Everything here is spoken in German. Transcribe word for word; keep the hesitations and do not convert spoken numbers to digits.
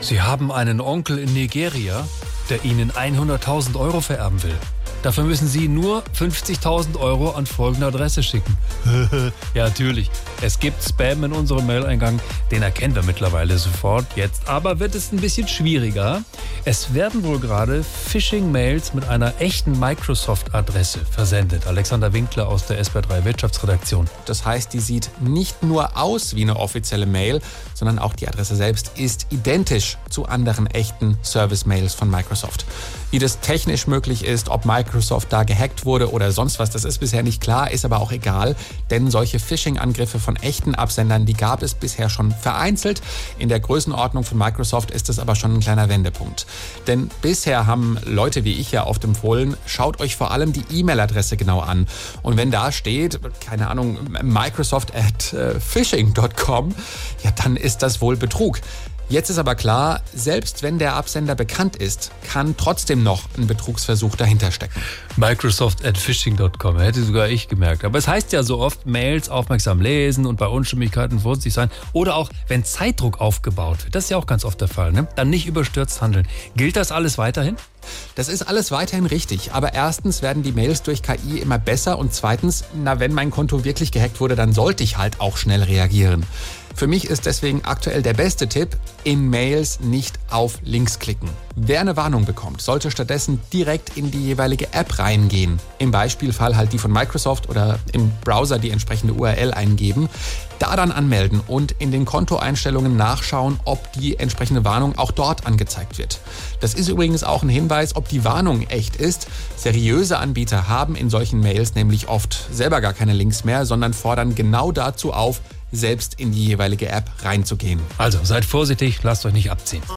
Sie haben einen Onkel in Nigeria, der Ihnen hunderttausend Euro vererben will. Dafür müssen Sie nur fünfzigtausend Euro an folgende Adresse schicken. Ja, natürlich. Es gibt Spam in unserem Mail-Eingang. Den erkennen wir mittlerweile sofort. Jetzt aber wird es ein bisschen schwieriger. Es werden wohl gerade Phishing-Mails mit einer echten Microsoft-Adresse versendet. Alexander Winkler aus der S W R drei Wirtschaftsredaktion. Das heißt, die sieht nicht nur aus wie eine offizielle Mail, sondern auch die Adresse selbst ist identisch zu anderen echten Service-Mails von Microsoft. Wie das technisch möglich ist, ob Microsoft da gehackt wurde oder sonst was, das ist bisher nicht klar, ist aber auch egal, denn solche Phishing-Angriffe von echten Absendern, die gab es bisher schon vereinzelt. In der Größenordnung von Microsoft ist es aber schon ein kleiner Wendepunkt. Denn bisher haben Leute wie ich ja oft empfohlen, schaut euch vor allem die E-Mail-Adresse genau an. Und wenn da steht, keine Ahnung, Microsoft at phishing dot com, ja, dann ist das wohl Betrug. Jetzt ist aber klar, selbst wenn der Absender bekannt ist, kann trotzdem noch ein Betrugsversuch dahinter stecken. Microsoft at phishing dot com, hätte sogar ich gemerkt. Aber es heißt ja so oft, Mails aufmerksam lesen und bei Unstimmigkeiten vorsichtig sein. Oder auch, wenn Zeitdruck aufgebaut wird, das ist ja auch ganz oft der Fall, ne? Dann nicht überstürzt handeln. Gilt das alles weiterhin? Das ist alles weiterhin richtig, aber erstens werden die Mails durch K I immer besser und zweitens, na, wenn mein Konto wirklich gehackt wurde, dann sollte ich halt auch schnell reagieren. Für mich ist deswegen aktuell der beste Tipp, in Mails nicht auf Links klicken. Wer eine Warnung bekommt, sollte stattdessen direkt in die jeweilige App reingehen. Im Beispielfall halt die von Microsoft oder im Browser die entsprechende U R L eingeben, da dann anmelden und in den Kontoeinstellungen nachschauen, ob die entsprechende Warnung auch dort angezeigt wird. Das ist übrigens auch ein Hinweis, ob die Warnung echt ist. Seriöse Anbieter haben in solchen Mails nämlich oft selber gar keine Links mehr, sondern fordern genau dazu auf, selbst in die jeweilige App reinzugehen. Also seid vorsichtig, lasst euch nicht abziehen.